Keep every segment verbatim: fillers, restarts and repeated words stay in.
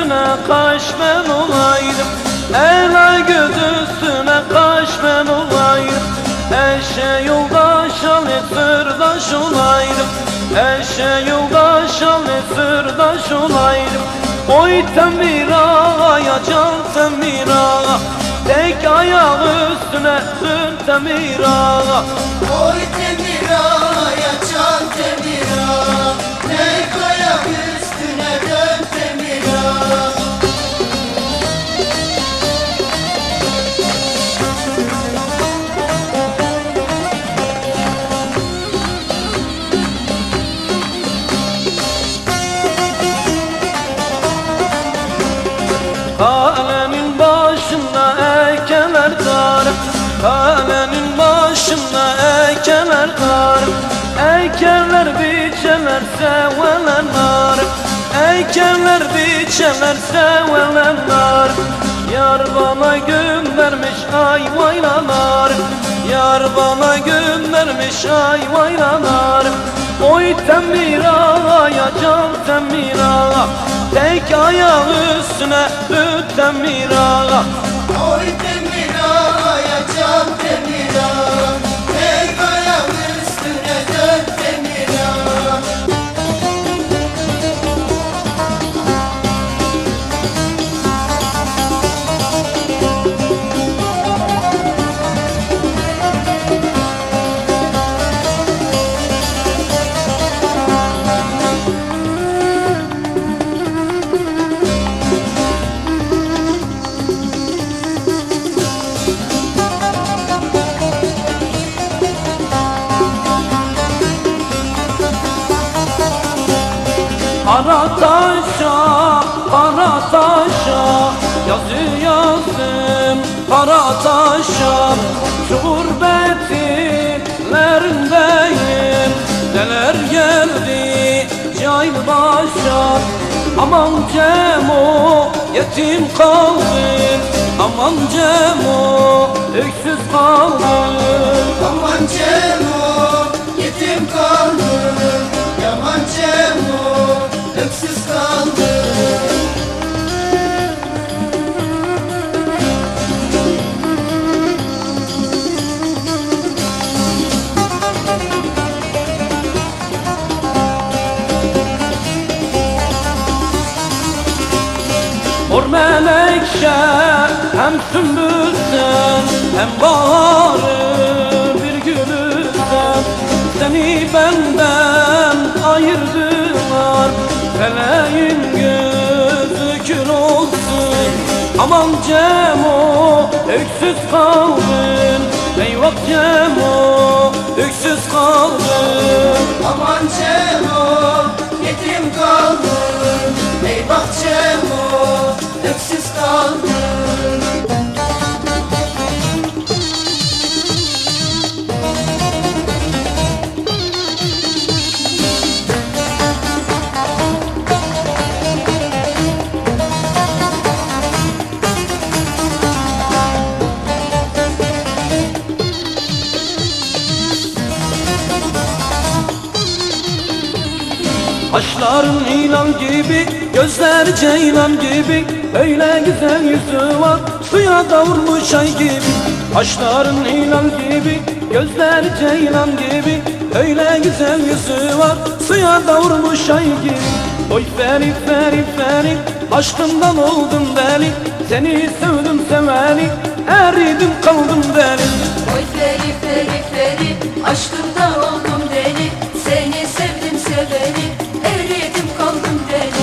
üstüne kaş ben olaydım. Ela göz üstüne kaş ben olaydım. Eşe yoldaş alet sırdaş olaydım. Eşe yoldaş alet sırdaş olaydım. Oy temiraya can temirağa, tek ayak üstüne dün temirağa. Oy temiraya can temirağa, tek ayak üstüne dön temirağa. Kalenin başında ekeler tarım, kalenin başında ekeler tarım. Ekerler biçerler seveler narım, ekerler biçerler seveler narım. Yar bana göndermiş ayvaylanarım, yar bana göndermiş ayvaylanarım. Oy temirağa can temirağa, tek ayak üstüne dün temirağa. Oy temiraya can temirağa, tek ayak üstüne dön temirağa. Kara taşa, kara taşa, yazı yazdım kara taşa. Şu gurbetlerindeyim, neler geldi cahil başa. Aman Cemo, yetim kaldın, aman Cemo, öksüz kaldın. Aman Cemo, yetim kaldın, yaman Cemo, öksüz kaldın. Mor melekşe hem sümbülsen, hem baharı bir gülüsen. Seni benden ayırdılar, feleğin gözü kül olsun. Aman Cemo, öksüz kaldın, eyvah Cemo, öksüz kaldın. Aman Cemo, yetim kaldın, eyvah Cemo, öksüz kaldın. Kaşların hilal gibi, gözler ceylan gibi, öyle güzel yüzü var, suya davurmuş ay gibi. Kaşların hilal gibi, gözler ceylan gibi, öyle güzel yüzü var, suya davurmuş ay gibi. Oy Ferit Ferit Ferit, aşkından oldum deli, seni sevdim seveli, eridim kaldım deli. Oy Ferit Ferit Ferit, aşkından oldum deli, seni sevdim seveli, eridim kaldım deli.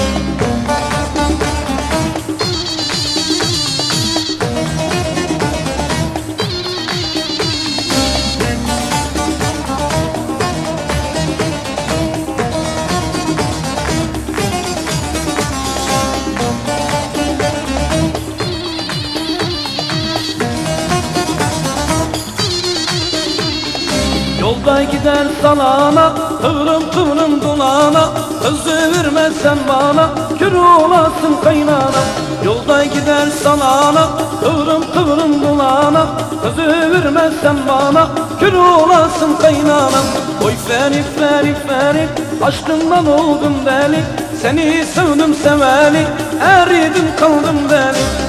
Yolda gider salana, kıvrım kıvrım dolana, özü vermezsen bana, kör olasın kaynana. Yolda gider salana, kıvrım kıvrım dolana, özü vermezsen bana, kör olasın kaynana. Oy Ferit Ferit Ferit, aşkından oldum deli, seni sevdim seveli, eridim kaldım deli.